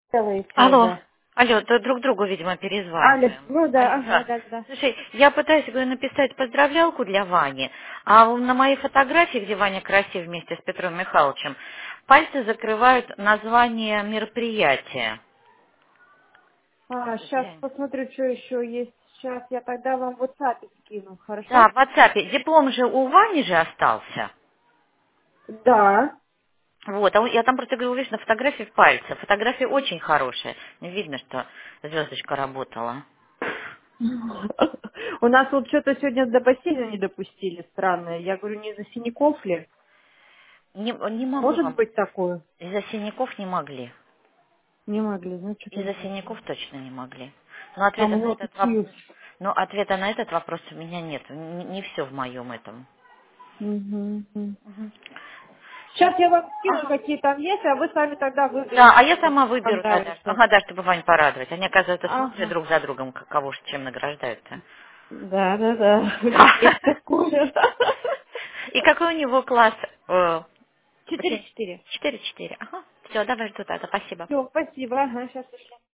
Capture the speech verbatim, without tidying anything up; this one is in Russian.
делаете Алло. уже? Алло, то друг другу, видимо, Алло, перезваниваем. ну да, Алло, ага, да. да, да. Слушай, я пытаюсь, говорю, написать поздравлялку для Вани, а на моей фотографии, где Ваня красив вместе с Петром Михайловичем, пальцы закрывают название мероприятия. А, сейчас Реально. посмотрю, что еще есть. Сейчас я тогда вам в WhatsApp скину, Да, хорошо? в WhatsApp. Диплом же у Вани же остался. Да. Вот, а он- я там просто говорю, видишь, на фотографии в пальце. Фотография очень хорошая. Видно, что звездочка работала. У нас вот что-то сегодня до бассейна не допустили, странное. Я говорю, не из-за синяков ли? Не, не могу Может вам. быть такое? Из-за синяков не могли. Не могли, ну что-то Из-за интересно. синяков точно не могли. Но Там ответа у на него этот вопрос, такие... но ответа на этот вопрос у меня нет. Не, все в моем этом. Мгм. Мгм. Щас. Сейчас я вам скину, Ага. какие там есть, а вы сами тогда Да, а выберете, я что сама выберу, да, да. понравится. Ага, да, чтобы Вань порадовать. Они, оказывается, смотрят Ага. друг за другом, к- кого ж чем награждают-то. Да, да, да. Есть Да. такое. И какой у него класс? Э, очень- Четыре-четыре. четыре четыре. Ага. Все, давай жду тогда. Спасибо. Все, спасибо. Ага, сейчас